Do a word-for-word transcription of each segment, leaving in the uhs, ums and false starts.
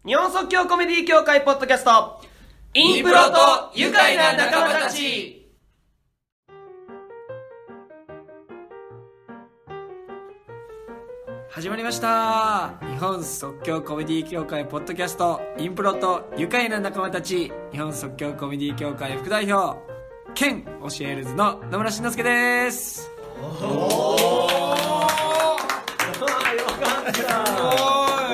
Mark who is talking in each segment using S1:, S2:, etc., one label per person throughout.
S1: 日本即興コメディ協会ポッドキャストインプロと愉快な仲間たち。
S2: 始まりました。日本即興コメディ協会ポッドキャストインプロと愉快な仲間たち。日本即興コメディ協会副代表兼教えるずの野村慎之介です。
S1: おーよかった。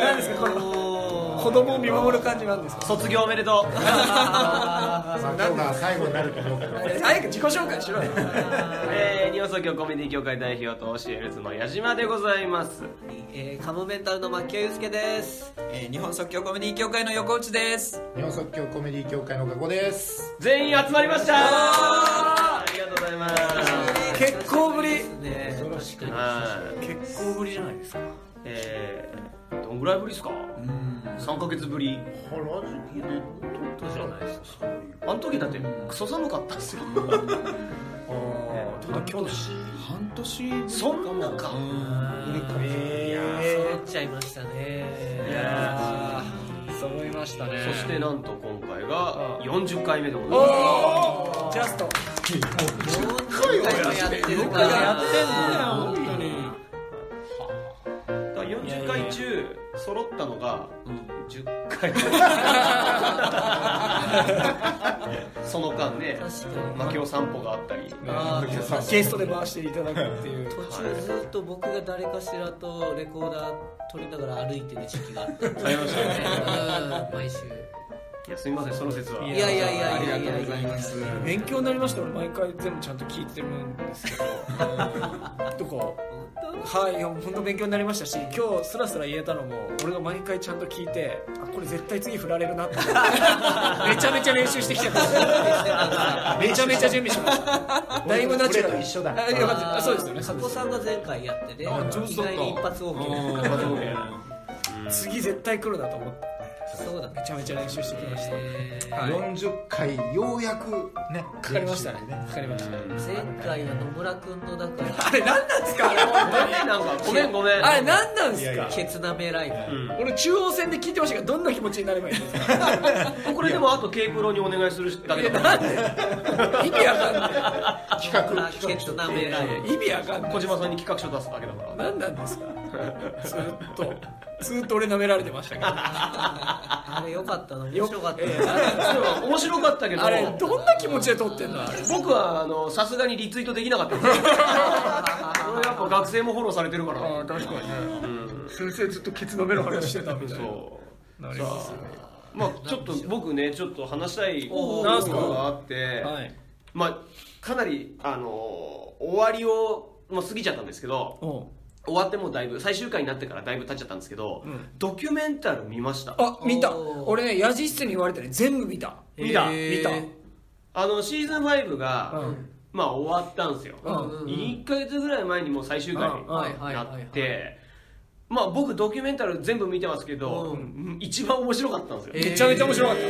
S2: 何ですかこの子供を見守る感じなんですか。
S1: 卒業おめでとう。
S3: なんだ最後になるかどうか
S2: 早く自己紹介しろよ。
S1: えー、日本即興コメディ協会代表と教えるずの矢島でございます。
S4: えー、カモメンタルの牧谷祐介です。
S2: えー、日本即興コメディ協会の横内です。
S3: 日本即興コメディ協会の加古です。
S1: 全員集まりました。ありがとうございます。
S2: 結構ぶり、
S4: ね、
S3: よろしく。
S2: 結構ぶりじゃないですか。
S1: えー、どんぐらいぶりですか。さんかげつぶり。
S3: 原宿で撮ったじゃないですか。
S1: あの時だってクソ寒かったんですよ。
S2: ああ、ただ去年半年ぶり
S1: そんなか。
S2: え
S4: いやー揃っちゃいましたね。
S1: いや
S2: ー揃いましたね。
S1: そしてなんと今回がよんじゅっかいめでござい
S2: お
S1: ます。
S2: ージャスト
S4: よんじゅっかいもやってるから
S2: やってんだよ本当に。
S1: だからよんじゅっかい中揃ったのがじゅっかい。その間ね、まあ今日散歩があったり、
S4: あー
S2: ゲストで回していただくっていう。
S4: 途中ずっと僕が誰かしらとレコーダー撮りながら歩いてる時期があった。
S1: ありましたね。
S4: うん毎週。
S1: いやすみませんその説は。
S4: いやいやいやいや
S1: ありがとうございます。
S2: 勉強になりました。俺毎回全部ちゃんと聞いてるんですけど。どこ？はい、いや本当勉強になりましたし、今日スラスラ言えたのも俺が毎回ちゃんと聞いて、あこれ絶対次振られるなってめちゃめちゃ練習してきてた。めちゃめちゃ準備しました。だいぶナチュラル。
S3: 一緒だ。
S2: あいやまずそうですよね。
S4: 加古さんが前回やってね、意外に一発 OK だった。
S2: 次絶対来るなと思って。
S4: そうだね。
S2: めちゃめちゃ練習してきました。
S4: えー
S2: はい、
S3: よんじゅっかいようやくね
S2: かかりましたね。かかりました。
S4: 前回は野村くんのだから
S2: あれ何なんですか。
S1: なんかごめんごめん。
S2: あれ何なんですか。
S4: ケツなめライブ。
S2: 俺中央線で聞いてましたけど、どんな気持ちになればいいんですか。
S1: これでもあと K プロにお願いするだけだから。
S2: 意味わかんない。
S3: 企画
S4: ケツなめライブ。
S2: 意味わかんない。
S1: 小島さんに企画書出すだけだから。
S2: 何なんですか。ずっとずっと俺舐められてましたけど。
S4: あれ良かったの面白かったね。
S1: 面白かったけど、
S2: あれどんな気持ちで撮ってんのあれ。
S1: 僕はあのさすがにリツイートできなかったんですよ。これやっぱ学生もフォローされてるから。
S2: あ確かにね。先生ずっとケツ舐める話してたみたいな。
S1: そう
S2: なりますよね。
S1: まあちょっと僕ねちょっと話したいこ
S2: なんすか
S1: とがあって、
S2: はい。
S1: まあかなりあの終わりをもう過ぎちゃったんですけど。
S2: おう
S1: 終わってもうだいぶ最終回になってからだいぶ経っちゃったんですけど、うん、ドキュメンタル見ました。
S2: あ見た。俺ねヤジ室に言われてね全部見た。
S1: 見た
S2: 見た。
S1: あのシーズンファイブが、うん、まあ終わったんですよ、
S2: うん、
S1: いっかげつぐらい前にもう最終回になって、まあ僕ドキュメンタル全部見てますけど、うん、一番面白かったんですよ。
S2: めちゃめちゃ面白かった。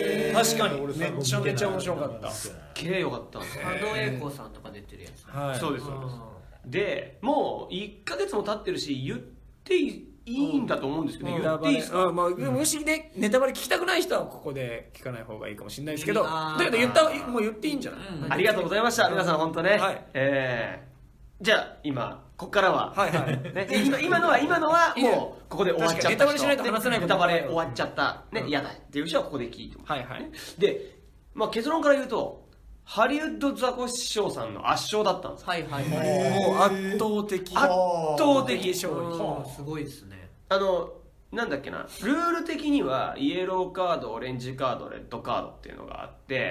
S2: 確かにめちゃめちゃ面白かった。
S1: すっげえよかったんですよ。
S4: 佐野英孝さんとか出てるやつ、
S1: はい、そうですそうです。でもういっかげつも経ってるし言っていいんだと思うんですけど、うん、言っていいですか。
S2: あ、まあ、もしねネタバレ聞きたくない人はここで聞かない方がいいかもしれないですけど、だけど言ったもう言っていいんじゃない。
S1: うん、ありがとうございました皆さん本当ね、はい、えー、じゃあ今ここからは、はいはいね、今, 今のは今のはもうここで終わっちゃった人、
S2: ネタバレしないと話せない。
S1: ネタバレ終わっちゃったね、嫌、うん、だっていう人はここで聞いてもらう、はいはい、で、まあ、結論から言うとハリウッドザコシショウさんの圧勝だったんです。
S4: はいはいはい。
S2: もう圧倒的。
S1: 圧倒的勝
S4: 利。すごいですね。
S1: あのなんだっけな、ルール的にはイエローカード、オレンジカード、レッドカードっていうのがあって、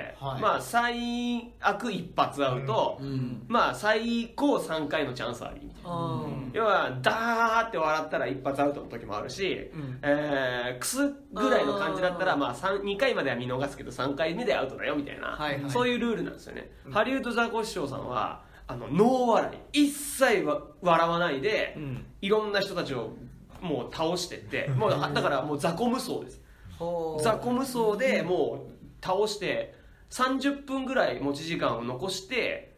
S1: はい、まあ最悪一発アウト、うんうん、まあ最高さんかいのチャンスありみたいな。うん、要はダーって笑ったら一発アウトの時もあるし、うん、えー、クスぐらいの感じだったらまあにかいまでは見逃すけどさんかいめでアウトだよみたいな、はいはい、そういうルールなんですよね。うん、ハリウッドザコシショウさんはあのノー笑い、一切わ笑わないで、うん、いろんな人たちをもう倒してってもうだからもう雑魚無双です。雑魚無双でもう倒してさんじゅっぷんぐらい持ち時間を残して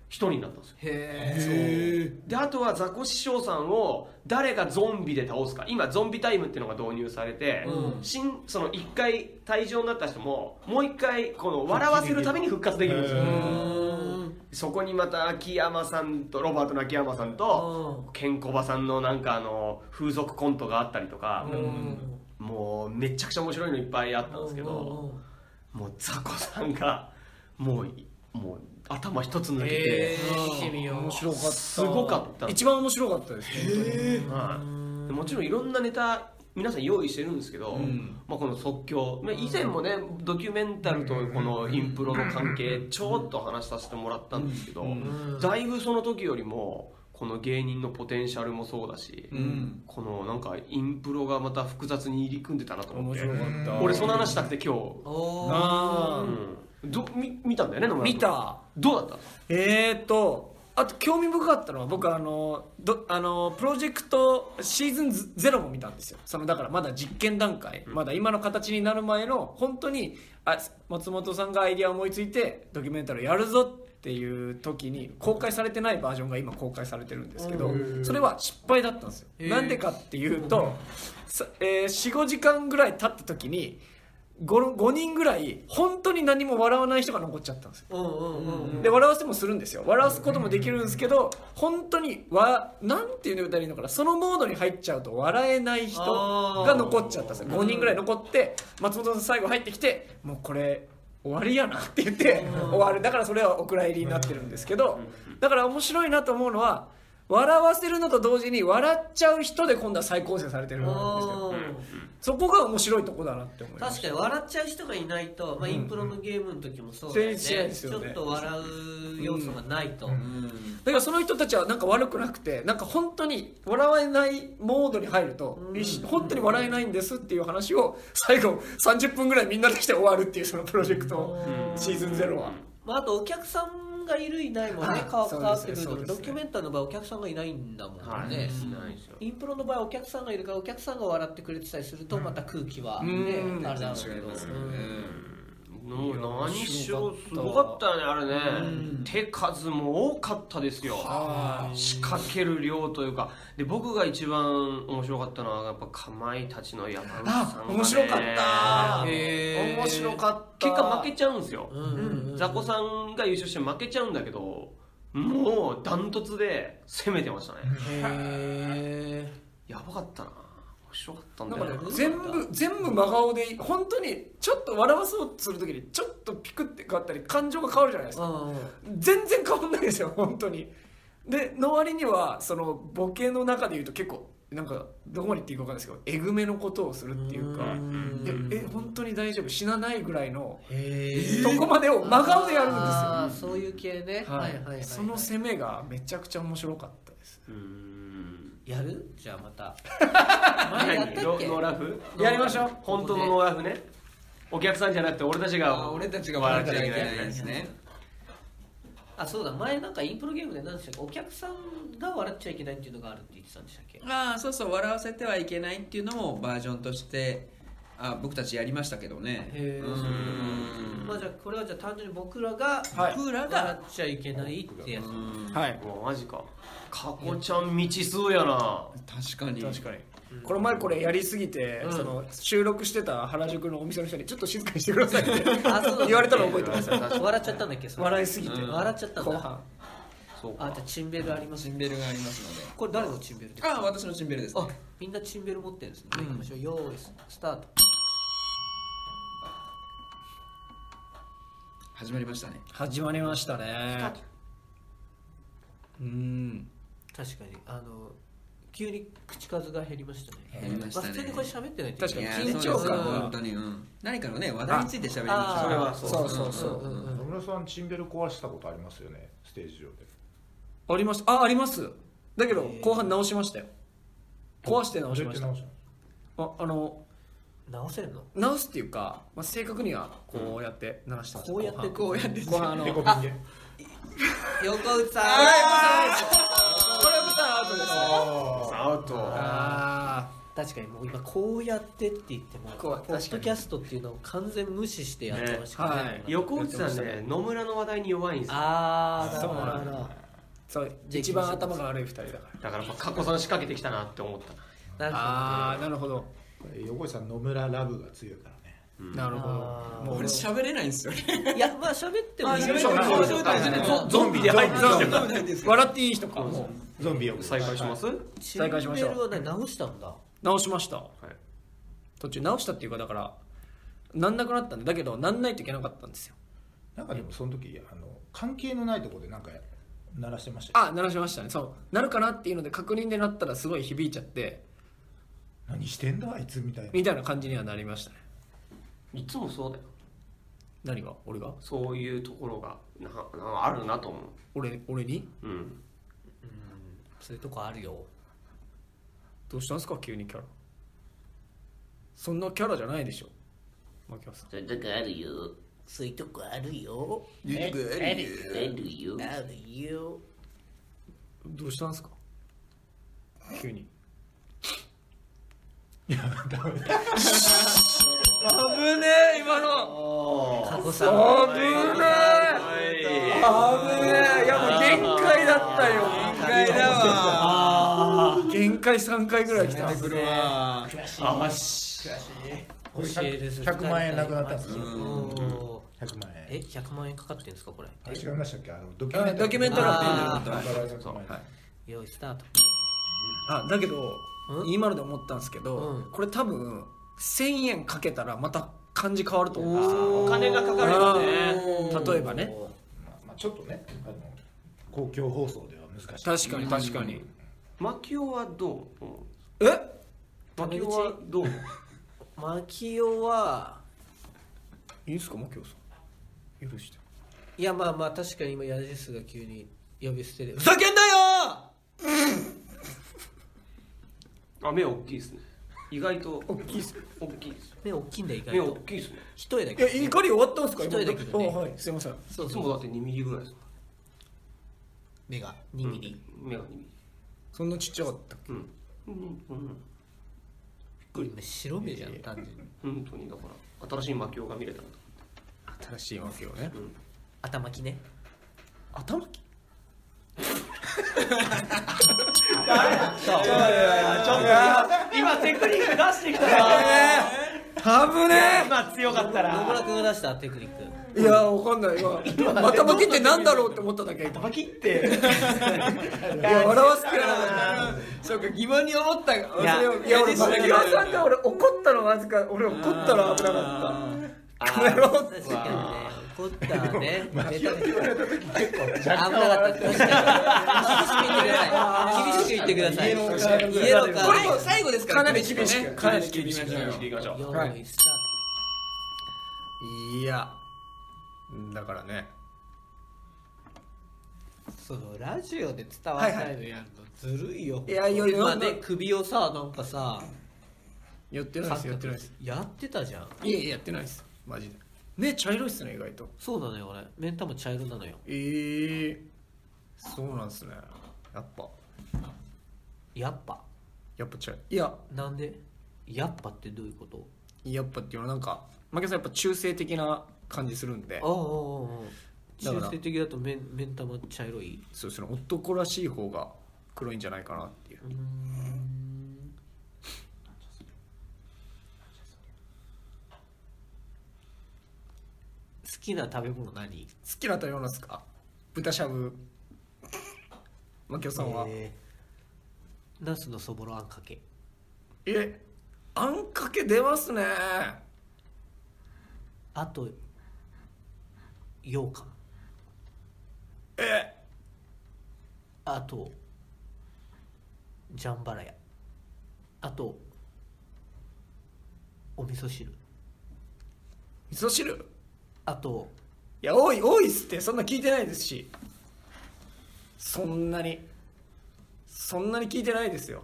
S1: 一人になったんですよ。
S2: へ
S1: であとはザコシショウさんを誰がゾンビで倒すか、今ゾンビタイムっていうのが導入されて、うん、新その一回退場になった人ももう一回この笑わせるために復活できるんですよ。そこにまた秋山さんとロバートの秋山さんとケンコバさんのなんかあの風俗コントがあったりとか、もうめちゃくちゃ面白いのいっぱいあったんですけど、もうザコさんがもうもう頭一つ抜けて、
S2: 面白かった。
S1: すごかった。
S2: 一番面白かったです
S1: へ、はい、もちろんいろんなネタ皆さん用意してるんですけど、うん、まあ、この即興以前もねドキュメンタルとこのインプロの関係ちょっと話させてもらったんですけど、だいぶその時よりもこの芸人のポテンシャルもそうだし、うん、このなんかインプロがまた複雑に入り組んでたなと思って、面白かった。俺その話したくて今日あ、うん、どみ見たんだよね。野村君
S2: 見た。
S1: どうだった？
S2: えーとあと興味深かったのは僕あのどあのプロジェクトシーズンゼロも見たんですよ。そのだからまだ実験段階、まだ今の形になる前の本当にあ松本さんがアイディアを思いついてドキュメンタリーやるぞっていう時に公開されてないバージョンが今公開されてるんですけど、それは失敗だったんですよ。なんでかっていうと、えー、よん、ごじかんぐらい経った時に5, 5人ぐらい本当に何も笑わない人が残っちゃったんですよ、うんうんうん、で笑わせもするんですよ。笑わすこともできるんですけど、本当にわなんていうの言ったらいいのかな、そのモードに入っちゃうと笑えない人が残っちゃったんですよ。ごにんぐらい残って松本さん最後入ってきて、もうこれ終わりやなって言って終わる。だからそれはお蔵入りになってるんですけど、だから面白いなと思うのは笑わせるのと同時に笑っちゃう人で今度は再構成されてるんですよ。そこが面白いとこだなって思いました。
S4: 確かに笑っちゃう人がいないと、まあ、インプロのゲームの時もそうだよね、うん、ちょっと笑う要素がないと、うんうん、
S2: だからその人たちはなんか悪くなくて、なんか本当に笑えないモードに入ると、うん、本当に笑えないんですっていう話を最後さんじゅっぷんぐらいみんなでして終わるっていう、そのプロジェクトシーズンゼロは、
S4: まあ、あとお客さんがいるいないもね変わってくるので、ドキュメンターの場合お客さんがいないんだもんね、はい、インプロの場合お客さんがいるからお客さんが笑ってくれてたりするとまた空気はね、うん、あれだろうけど、
S1: もう何しろすごかったよねあれね、うん、手数も多かったですよ。仕掛ける量というかで、僕が一番面白かったのはやっぱかまいたちの山口さんがね、
S2: 面白かったへ
S1: 面白かった。結果負けちゃうんですよ、うんうんうん、ザコさんが優勝して負けちゃうんだけど、もうダントツで攻めてましたね。へー、やばかったな、面白かったんだよな。
S2: なんかね、全部全部真顔で本当にちょっと笑わそうとするときにちょっとピクって変わったり感情が変わるじゃないですか。全然変わんないですよ本当に。での割にはそのボケの中でいうと結構なんかどこまで言っていいか分かんないですけどえぐめのことをするっていうか、ええ本当に大丈夫死なないぐらいのとこまでを真顔でやるんですよ。
S4: あそういう系ね、
S2: はいはいはいはい、その攻めがめちゃくちゃ面白かったです。
S4: うーんやるじゃあまた
S1: 前やったっけノーラフ
S2: やりましょう。
S1: 本当のノーラフね。お客さんじゃなくて俺たちが
S5: 俺たちが笑っちゃいけないですね。
S4: あそうだ、前なんかインプロゲームで何でしたっけ、お客さんが笑っちゃいけないっていうのがあるって言ってたんでしたっけ。
S5: ああそうそう、笑わせてはいけないっていうのもバージョンとしてあ僕たちやりましたけどね。へ
S4: ー、まあじゃあこれはじゃあ単純に僕らが、
S5: はい、僕らが
S4: 笑っちゃいけないってやつ。
S2: はい。
S1: もうマジか。かこちゃん未知数やな。
S5: 確かに
S2: 確かに。この前これやりすぎて、うん、その収録してた原宿のお店の人にちょっと静かにしてくださいって言われたの覚えてます。
S4: 笑っちゃったんだっけ。
S2: 笑いすぎて、うん、
S4: 笑っちゃったんだ
S2: 後半。
S4: そうか。あじゃあチンベルあります。
S5: チンベルがありますので。
S4: これ誰のチンベルですか。
S5: あ私のチンベルですね。
S4: あみんなチンベル持ってるんですね。うん、いきましょう。よーいスタート。
S5: 始まりましたね。
S2: 始まりましたね。
S4: うん。確かにあの急に口数が減りましたね。減りましたね。普通にこれ喋ってないと
S2: 確かに緊張感は
S5: 本当に、うん、何かのね話題について喋りました。
S1: それは
S2: そうそうそうそう。
S3: 野村さんチンベル壊したことありますよね、ステージ上で。
S2: ありました。ああります。だけど後半直しましたよ。壊して直しました。ああの
S4: 直せるの？
S2: 直すっていうか、まあ、正確にはこうやって鳴らしてました。
S4: こうやってこうやって
S2: 後半あの
S3: 横ピンで
S4: 横内さん。
S2: これはアウトですね。
S1: アウト。
S2: あ
S4: 確かにもう今こうやってって言ってもポッドキャストっていうのを完全無視してやってましたね。はい、
S1: 横内さんね、野村の話題に弱いんですよ。
S4: ああ、なるほどなるほど。
S2: そう一番頭が悪いふたりだから。
S1: だから加古さん仕掛けてきたなって思った。
S2: ああなるほど。
S3: 横内さん野村ラブが強いからね。
S2: うん、なるほど。
S5: もう俺喋れないんですよね。
S4: いやまあ喋ってもいい。
S1: ゾンビで入ってき
S2: て笑っていい人か。も
S3: うゾンビよく
S1: 再開します？
S2: 再開しましょう。
S4: チンベルはね直したんだ。
S2: 直しました。はい。途中直したっていうかだからなんなくなったんだけどなんないといけなかったんですよ。
S3: なんかでもその時あの関係のないところでなんか鳴らしてまし
S2: た。あ、鳴らしましたね。そうなるかなっていうので確認でなったらすごい響いちゃって。
S3: 何してんだあいつみたいな
S2: みたいな感じにはなりましたね。
S1: いつもそうだよ。
S2: 何が？俺が？
S1: そういうところがななあるなと思う。
S2: 俺俺に？
S1: うん。うん。
S4: そういうとこあるよ。
S2: どうしたんですか急にキャラ。そんなキャラじゃないでしょ。牧野さん。
S4: そういうとこあるよ。そういうとこあるよ。
S5: そういうとこあるよ。
S4: あるよ。あるよ。
S2: どうしたんですか急に。
S3: いやダメだ。
S2: 危ねえ今の。
S4: 加古さん。
S2: 危ねえ。危ねえ。いやもう限界だったよ。
S5: 限界だわ。
S2: 限界さんかいぐらい来た。
S5: くるわ。
S1: 悔しい。あし。
S3: 悔しい。ひゃくまん円なくなったんですよ。ひゃくまん円。
S4: えひゃくまん円かかってるんですかこれ？
S3: 違いましたっけあの
S2: ドキュメンタリ
S4: ー。よいスタート。
S2: あだけど今ので思ったんですけどこれ多分せんえんかけたらまた感じ変わると思うんですよ。
S1: お金がかかるよね。
S2: 例えばね。
S3: まあちょっとねあの公共放送では難しい。
S2: 確かに確かに。
S1: マキオはどう？
S2: え？
S1: マキオはどう？
S4: マキオはい
S2: いですかマキオさん許して。
S4: いやまあまあ確かに今ヤジスが急に呼び捨てで
S2: ふざけんなよ
S1: あ目大きいですね。意外と
S2: 大きいです
S1: 大きいです。
S4: 目大きいんだ意外と。
S1: 目大きいですね。
S4: 一重だけど。
S2: え怒り終わったんですか？
S4: 一重だけどね。
S2: はいすいません。
S1: そういつもだってにミリぐらいです。
S4: 目がにミリ。
S1: 目がにミリ。
S2: そんなちっちゃかったっけ？
S1: うんうんうん。
S4: びっくり。白目じゃん単純に。
S1: 本当にだから新しいマキオが見れたなと。
S2: 新しいマキオね。
S4: 頭きね。
S2: 頭き？
S1: 今テクニック出してきたよ。
S2: 危ねえ。
S1: 今強かったら。
S4: 野村君が出したテクニック。
S2: いやわかんない今。頭きってなんだろうって思っただけ。
S1: 頭きって。
S2: いや笑わす気なかった。そうか疑問に思った。いやいや俺マキオさんが俺怒ったのわずか俺怒ったら危なかった。この野郎って。
S4: 確かにね怒ったね。
S3: マキオって言われた時結構
S4: 危なかった。確かに厳しく言ってください。厳しく言ってください。イエローカード。
S5: これも最後ですから。
S2: かなり厳しく
S1: かなり厳しくいきましょう。
S4: 用意スター
S2: いやだからね。
S4: ト。そのラジオで伝わらないのやるのずるいよ。
S2: いやいや
S4: 今ね首をさなんかさ
S2: やってないですやってないです。
S4: やってたじゃん。
S2: いやいややってないですマジで。目茶色いっすね意外と。
S4: そうなのよ俺目ん玉茶色なのよ。
S2: えー、そうなんですね。やっぱ
S4: やっぱ
S2: やっぱ茶色いや
S4: なんでやっぱってどういうこと？
S2: やっぱっていうのはなんかマキオさんやっぱ中性的な感じするんで。
S4: ああ中性的だと目目ん玉茶色い。
S2: そうですね男らしい方が黒いんじゃないかなっていう。
S4: うーん好きな食べ物何？
S2: 好きな食べ物ですか？豚しゃぶ。マキオさんは？
S4: えー、ナスのそぼろあんかけ。
S2: えあんかけ出ますね。
S4: あと羊羹。
S2: え
S4: あとジャンバラヤ。あとお味噌汁。
S2: 味噌汁？
S4: あと
S2: いや多い多いっすってそんな聞いてないですし。そんなにそんなに聞いてないですよ。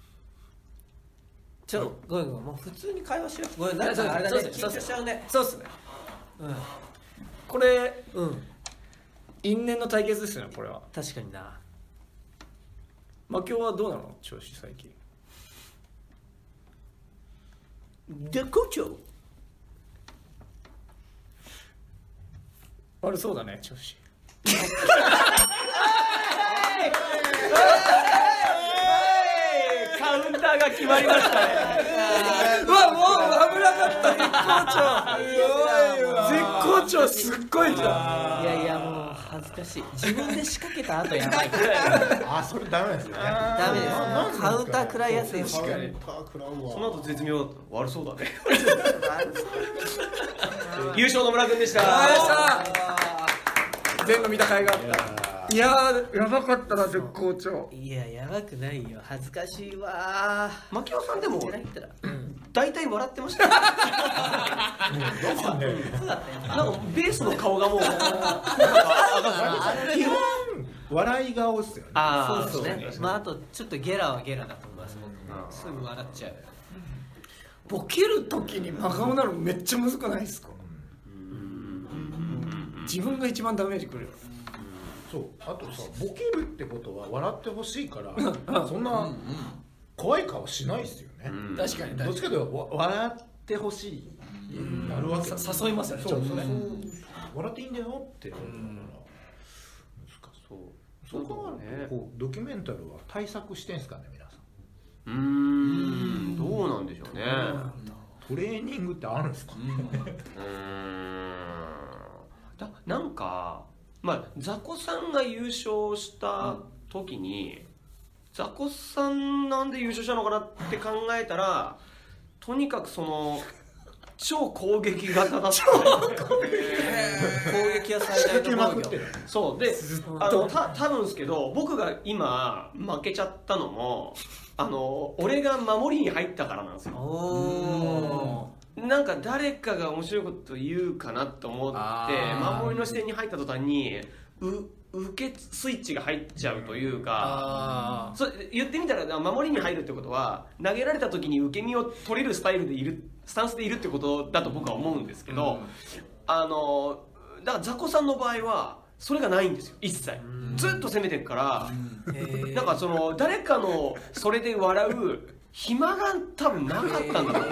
S4: ちょごめんごめんもう普通に会話しよう。ごめんなんかあれだね緊張しちゃうね。
S2: そうっすね。
S4: うん
S2: これ
S4: うん
S2: 因縁の対決ですよねこれは。
S4: 確かにな。
S2: マキオはどうなの調子最近？
S4: 絶好調。
S2: 悪そうだね調子。
S1: カウンターが決まりましたね。
S2: うわもう危なかった絶好調。絶好調すっごいじゃ
S4: ん。いやいやもう恥ずかしい。自分で仕掛けた後やばい。
S3: あそれダメですよね。
S4: ダメです。カウンター食らいやすいよ。
S1: 確かに。その後絶妙だったの。悪そうだね。優勝野村君でした。
S2: 全部見た甲斐があった。いやーやばかったな絶好調。
S4: いややばくないよ恥ずかしいわ。
S1: 牧雄さんでも大体笑ってました。なんかベースの顔がもう
S3: 基本笑い顔っすよね。
S4: あそうですね。まああとちょっとゲラはゲラだと思います。すぐ笑っちゃう。
S2: ボケる時に真顔なのめっちゃむずくないですか。自分が一番ダメージくる。
S3: そうあとさボケるってことは笑ってほしいからそんな怖い顔しないっすよね。
S2: 確かに
S3: どっちかというと笑ってほしいなるわけ。
S2: 誘いますよね。ちょっとね
S3: 笑っていいんだよって思うから。そうそう考えるとこうドキュメンタルは対策してんすかね皆さん。
S1: うーんどうなんでしょうね。
S3: トレーニングってあるんですか。
S1: うーんだなんかまあザコさんが優勝した時に、うん、ザコさんなんで優勝したのかなって考えたらとにかくその超攻撃型だった。
S4: 攻撃は最大の防御。
S1: そうであのた多分ですけど僕が今負けちゃったのもあの俺が守りに入ったからなんですよ。おなんか誰かが面白いこと言うかなと思って守りの視点に入った途端にう受けスイッチが入っちゃうというか、そ言ってみたら守りに入るってことは投げられた時に受け身を取れるスタイルでいるスタンスでいるってことだと僕は思うんですけど、うん、あのだからザコさんの場合はそれがないんですよ一切。ずっと攻めてるから、うん、なんかその誰かのそれで笑う暇が多分なかったんだと思う。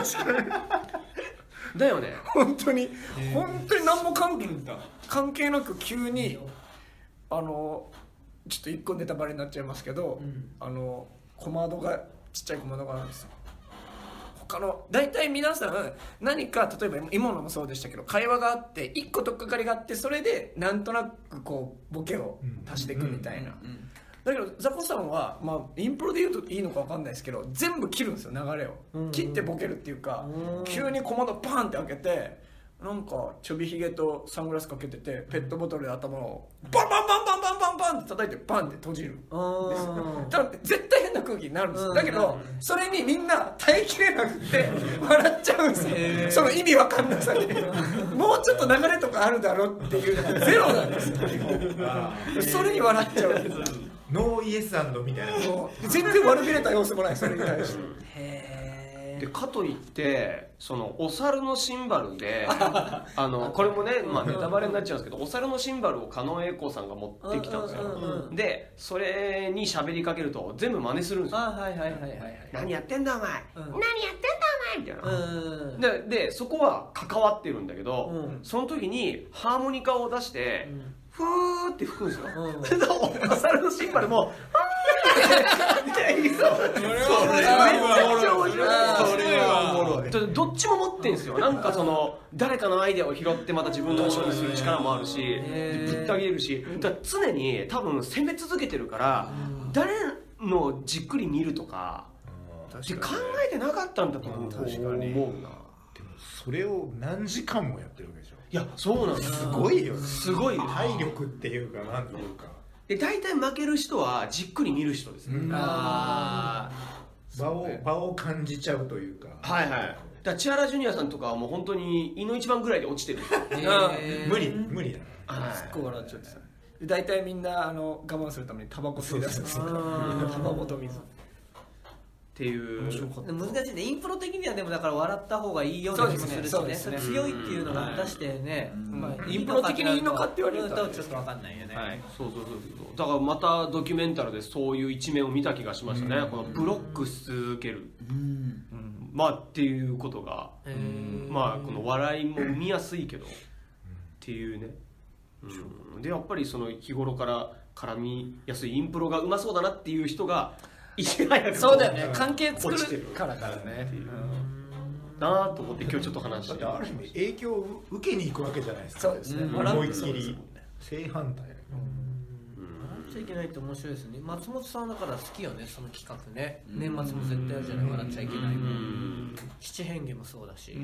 S1: だよね。
S2: 本当に本当に何も関係関係なく急にあのちょっと一個ネタバレになっちゃいますけど、うん、あの小窓がちっちゃい小窓があるんですよ。他の大体皆さん何か例えば今のもそうでしたけど会話があって一個取っかかりがあってそれでなんとなくこうボケを足していくみたいな。だけどザコさんは、まあ、インプロで言うといいのか分かんないですけど全部切るんですよ流れを、うん、切ってボケるっていうか、うん、急に小窓パーンって開けてなんかちょびひげとサングラスかけててペットボトルで頭をバンバンバンバンバンバンバンって叩いてバンって閉じるんです。多分絶対変な空気になるんです。だけどそれにみんな耐えきれなくて笑っちゃうんですよ。その意味わかんなさでもうちょっと流れとかあるだろっていうのがゼロなんですよ。それに笑っちゃうんです。
S3: ノーイエスアンドみたいな
S2: 全然悪びれた様子もないそれに対して。
S1: へでかといってそのお猿のシンバルであのこれもね、まあ、ネタバレになっちゃうんですけどお猿のシンバルを狩野英孝さんが持ってきたんですよ。でそれに喋りかけると全部真似するんですよ。何やってんだお前、うん、何やってんだお前みたいな、うん、で, でそこは関わってるんだけど、うん、その時にハーモニカを出して、うんふーって吹くんですよ。うん、お猿のシンバルもみたいにそう。それはおもろい。どっちも持ってんですよ。なんかその誰かのアイデアを拾ってまた自分のものにする力もあるし、ぶった切れるし、だから常に多分攻め続けてるから誰のじっくり見るとか考えてなかったんだと思うな。でも
S3: それを何時間もやってるわけでしょ。
S1: いやそうなんです。
S3: すごいよね。
S1: すごい
S3: 体力っていうかなんていうか。
S1: で大体負ける人はじっくり見る人ですね。
S3: あ場を場を感じちゃうというか。
S1: はいはい。だから千原ジュニアさんとかはもう本当に胃の一番ぐらいで落ちてる。
S3: 無理無理だ
S2: な。すっごい笑っちゃってさ。大体みんなあの我慢するためにタバコ吸い出すんですよ。タバコと水。
S1: っていう
S4: 難しいね。インプロ的にはでもだから笑った方がいいような気もするしね。それ強いっていうのが出してね。
S2: インプロ的にいいのかって言われると
S4: ちょっと分かんないよね。
S1: そうそうそうそう。だからまたドキュメンタルでそういう一面を見た気がしましたね。このブロックし続ける。 まあっていうことが、まあこの笑いも生みやすいけどっていうね、うん、でやっぱりその日頃から絡みやすいインプロがうまそうだなっていう人がいち早く
S2: そうだよね、関係作るからからねっていう
S1: なと思って今日ちょっと話して、
S3: ある意味影響を受けに行くわけじゃないですか。
S2: そうですね、
S3: 思いっきり正反対。
S4: 笑っちゃいけないって面白いですね。松本さんだから好きよね、その企画ね。年末も絶対あるじゃない、笑っちゃいけないも七変化もそうだし、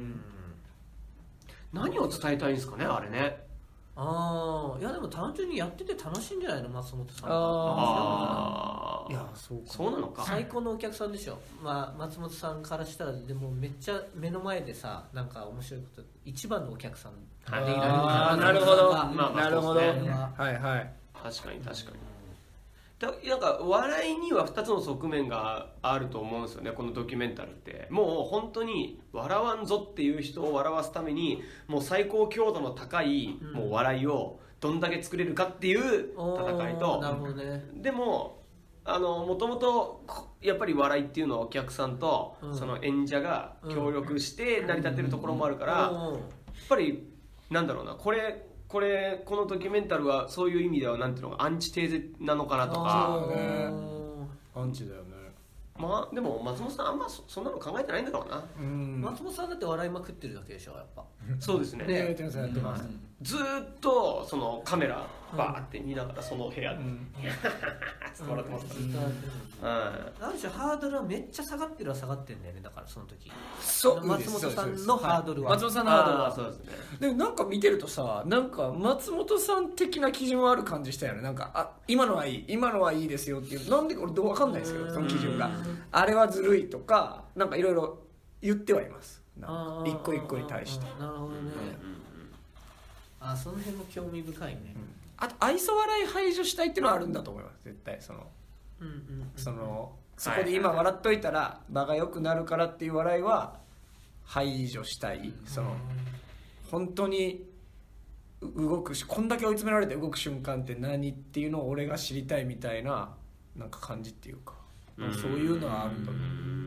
S1: 何を伝えたいんですかねあれね。
S4: ああ、いやでも単純にやってて楽しいんじゃないの、松本さん。
S1: ああ、
S2: いやそうか、
S1: そうなのか。
S4: 最高のお客さんでしょ。まあ松本さんからしたらでもめっちゃ目の前でさ、なんか面白いこと一番のお客さんでいられるから。
S2: ああ、なるほど、
S1: まあまあ
S2: なるほど、
S1: そう
S2: ですね、はいはい。
S1: 確かに確かに。だなんか笑いにはふたつの側面があると思うんですよね、このドキュメンタルって。もう本当に笑わんぞっていう人を笑わすためにもう最高強度の高いもう笑いをどんだけ作れるかっていう戦いと、
S4: なるほどね、
S1: でもあのもともとやっぱり笑いっていうのはお客さんとその演者が協力して成り立ってるところもあるから、やっぱりなんだろうな、これこれこのドキュメンタルはそういう意味ではなんていうのがアンチテーゼなのかなとか。
S2: そうね、アンチだよね。
S1: まあでも松本さんあんま そ, そんなの考えてないんだろうな。
S2: うん、
S4: 松本さんだって笑いまくってるだけでしょ、やっぱ。
S1: そうですね。
S2: ね、やってますやってます。
S1: ずーっとそのカメラバーって見ながらその部屋で、うん、笑ってますからね。
S4: ある種ハードルはめっちゃ下がってるは下がってるんだよね。だからその時
S2: そう
S4: 松本さんのハードルは、
S2: 松本さんのハードルは
S1: そうですね。
S2: でもなんか見てるとさ、なんか松本さん的な基準はある感じしたよね。なんかあ今のはいい今のはいいですよっていう、なんで俺分かんないですけど、その基準があれはずるいとかなんかいろいろ言ってはいます。一個一個に対して。
S4: なるほどね。あ、その辺も興味深いね。
S2: あと愛想笑い排除したいっていうのはあるんだと思います、絶対。その、うんうんうん、そのそこで今笑っといたら場が良くなるからっていう笑いは排除したい。その本当に動くし、こんだけ追い詰められて動く瞬間って何っていうのを俺が知りたいみたいななんか感じっていうか、うん、そういうのはあるんだと思う。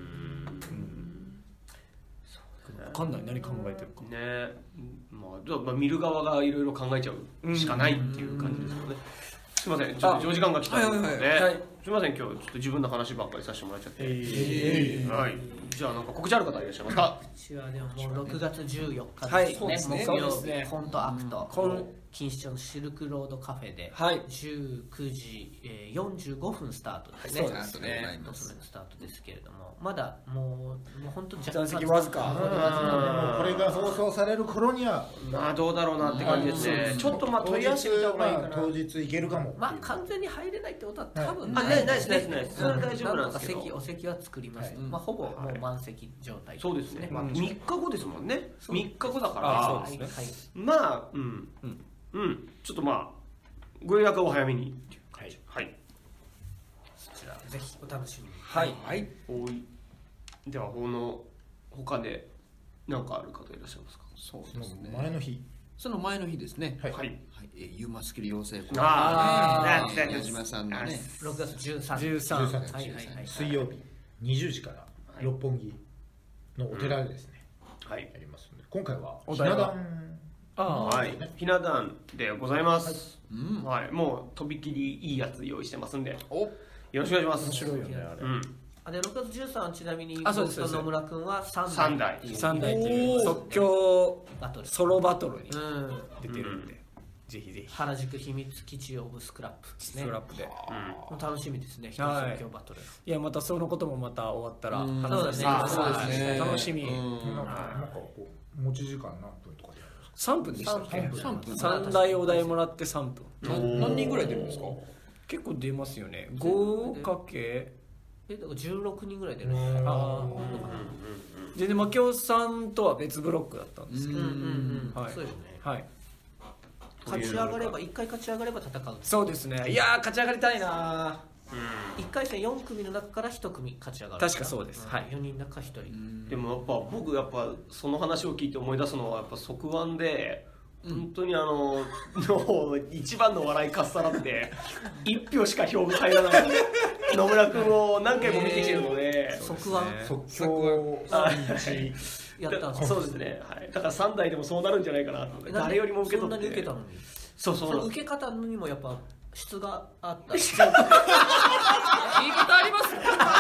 S2: 分かんない何考えてるか
S1: ね。まあ、まあ見る側がいろいろ考えちゃうしかないっていう感じですよね。すいません、ちょっとお時間が来たので、はいはいはい、すいません、今日ちょっと自分の話ばっかりさせてもらっちゃって、えー、はい、じゃあなんか告知ある方いらっしゃいますか？
S4: 告知はでももうろくがつじゅうよっかですね、木曜日、コントアクト、錦糸町のシルクロードカフェでじゅうくじよんじゅうごふんスタートですね。
S2: そうですね。
S4: スタートですけれども、まだもうもう本当
S2: 残席わずか。
S3: これが放送される頃には
S1: まあどうだろうなって感じですね。ちょっとまあ問い合わせみたいな
S3: 当日行けるかも。
S4: まあ完全に入れないってことは多分
S1: ないですね。それは大丈夫なんですけど。
S4: 席お席は作ります。まあほぼもう満席状態。
S1: そうですね。みっかごですもんね。みっかごだから。
S2: そうですね。
S1: まあうんうんちょっとまあご予約を早めに。
S2: はい
S1: はい。
S4: そちらぜひお楽しみに。
S2: はいはい。
S1: ではこの他で何かある方いらっしゃいますか？
S5: そうですね。
S3: 前の日。
S5: その前の日ですね。
S1: はい。はい。
S5: ユーマスキル養成校。
S1: ああ、
S5: 矢島さんのね。
S4: ろくがつじゅうさん
S2: じゅうさん
S4: はいはいはい。
S3: 水曜日にじゅうじから六本木のお寺でですね。
S1: はい。
S3: やりますので、今回は
S2: ひな壇。
S1: はい。ひな壇でございます。はい。もうとびきりいいやつ用意してますんで。お。よろしくお願いします。
S2: 面白いよねあれ。うん。
S4: あでろくがつじゅうさんちなみに
S2: 僕と
S4: 野村君はさんだい
S2: さんだいっていう即興ソロバトルに出てるんで、ぜひぜひ
S4: 原宿秘密基地オブスクラップですね。
S2: スクラップで
S4: 楽しみですね。一つ即興バトル。
S2: いやまたそのこともまた終わったら
S4: 話させてください。
S2: 楽しみ。
S3: なんかこう持ち時間何分とかでやるんですか？
S2: さんぷんでしたっけ？
S4: さんぷん。
S2: さんだいお題もらってさんぷん。
S5: 何人ぐらい出るんですか？
S2: 結構出ますよね。ごかけ
S4: えだからじゅうろくにんぐらい出るんですか？
S2: ああ。全然マキオさんとは別ブロックだったんですけど、
S4: うんうんうん。はい。そうよね。
S2: はい。
S4: 勝ち上がれば一回勝ち上がれば戦う。
S2: そうですね。いやー勝ち上がりたいな。
S4: 一回戦よんくみの中からひとくみ勝ち上がる。
S2: 確かそうです。はい。
S4: よにんの中ひとり。
S1: でもやっぱ僕やっぱその話を聞いて思い出すのはやっぱ即腕で。本当にあのの一番の笑いかっさらっていっぴょうしか票が入らない野村君を何回も見てきてるので、 で
S4: 即案
S3: 即興
S4: やったんです。
S1: そうですね、はい、だからさんだいでもそうなるんじゃないかなと。誰よりも受け取って、そんなに受けたのに。
S4: そうそう、その受け方にもやっぱ質があった。言い
S2: 方ありますよ。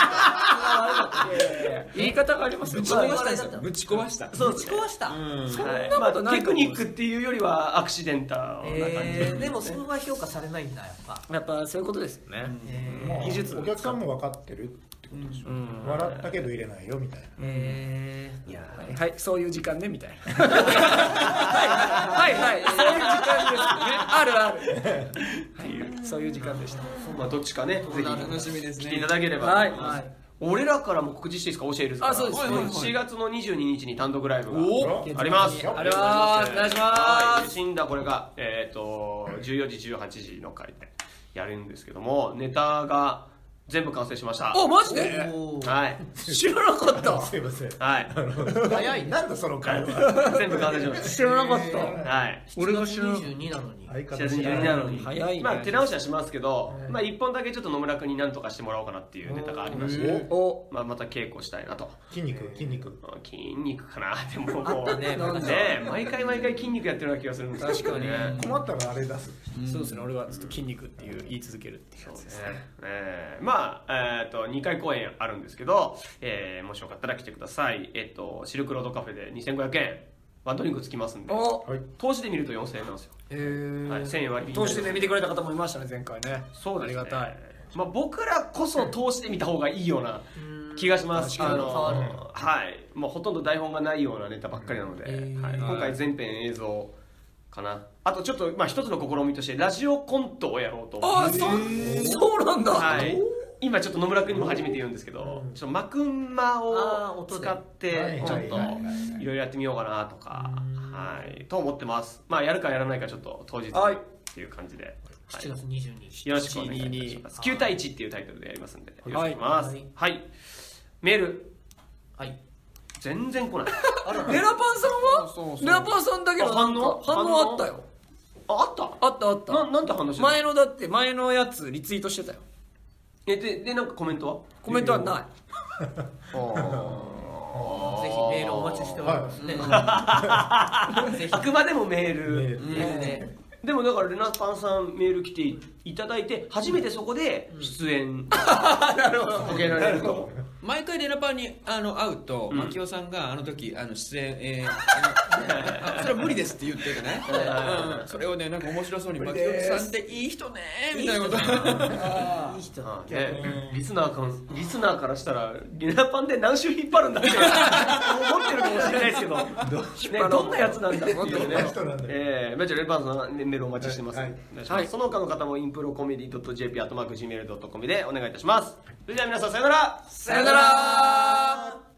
S2: 言い方がありますよ。
S5: ぶち壊した。ぶち壊した。
S4: そう、ぶち壊した。
S2: そんなことない。
S1: テクニックっていうよりはアクシデンタルな感じ。
S4: でもそこは評価されないんだ、やっぱ。
S2: やっぱそういうことですよね。
S3: 技術。お客さんも分かってるってことでしょ。笑ったけど入れないよみたいな。
S2: いや、はい、そういう時間ねみたいな。はいはい、そういう時間ですよね。あるある。そういう時間でした。
S1: まあどっちかね、ぜひ
S5: 楽しみですね。
S1: 来ていただければ。はいはい。俺らからも告知していいですか、教える。あ、そうです。しがつのにじゅうににちに単独ライブがあります。
S2: あります。お願いします。
S1: 死んだこれがえっとじゅうよじじゅうはちじの回でやるんですけども、ネタが全部完成しました。
S2: お、マジで？
S1: はい。
S2: 知らなかった。
S3: すいません。
S1: はい。
S3: 早い。なんだその会
S1: 話。全部完成しました。
S2: 知らなかった。
S1: はい。
S4: 俺が知らなかった。にじゅうになのに。
S1: しちがつにじゅうになのに。早い。まあ手直しはしますけど、まあ一本だけちょっと野村君に何とかしてもらおうかなっていうネタがありまして、まあまた稽古したいなと。
S3: 筋肉筋肉。
S1: 筋肉かな。でももうね、毎回毎回筋肉やってるような気がするんです。
S2: 確かに。
S3: 困ったらあれ出す。
S2: そうですね。俺はずっと筋肉っていう言い続けるっていうやつですね。
S1: ええ、まあえっとにかい公演あるんですけど、えー、もしよかったら来てください。えっとシルクロードカフェでにせんごひゃくえんワンドリンクつきますんで、投資で見るとよんせんえんなんですよ。へー、はい、せんえん割引。
S2: 投資で見てくれた方もいましたね、前回ね。
S1: そうですね、
S2: ありがたい。
S1: まあ僕らこそ投資で見た方がいいような気がします。あのはい、もうほとんど台本がないようなネタばっかりなので、はい、今回全編映像かな。あとちょっとまあ一つの試みとしてラジオコントをやろうと思って。
S2: ああ、そうなんだ。
S1: はい。今ちょっと野村君にも初めて言うんですけど、ちょっとマクマを使ってちょっといろいろやってみようかなとか、はいと思ってます。まあやるかやらないかちょっと当日っていう感じで、
S4: しちがつにじゅうににち
S1: よろしくお願いします。きゅうたいいちっていうタイトルでやりますんでよろしくお願いします。はい。メール。はい。全然来ない。
S2: レラパンさんは？レラパンさんだけど反応反応あったよ。
S1: あ、あった？
S2: あったあった。
S1: ななんて反応してた？
S2: 前のだって前のやつリツイートしてたよ。
S1: えででなんかコメントは？
S2: コメントはない。
S4: ぜひメールお待ちしておりますね。
S1: あくまでもメール。でもだからレナパンさんメール来ていただいて初めてそこで出演かけられると。
S5: 毎回レナパンにあの会うと牧雄さんがあの時あの出演えそれは無理ですって言ってるね。それをねなんか面白そうに牧雄さんっていい人ねみたいなこと。
S4: いい人だ
S1: ね。リスナーかリスナーからしたらレナパンで何周引っ張るんだって思ってるかもしれないですけど、ねどんなやつなんだっていうね。ええ、じゃあレナパンさんメールお待ちしてます。その他の方もインプロコメディドットジェーピーアットマークジーメールドットコムでお願いいたします。それでは皆さんさよなら。
S2: さよなら。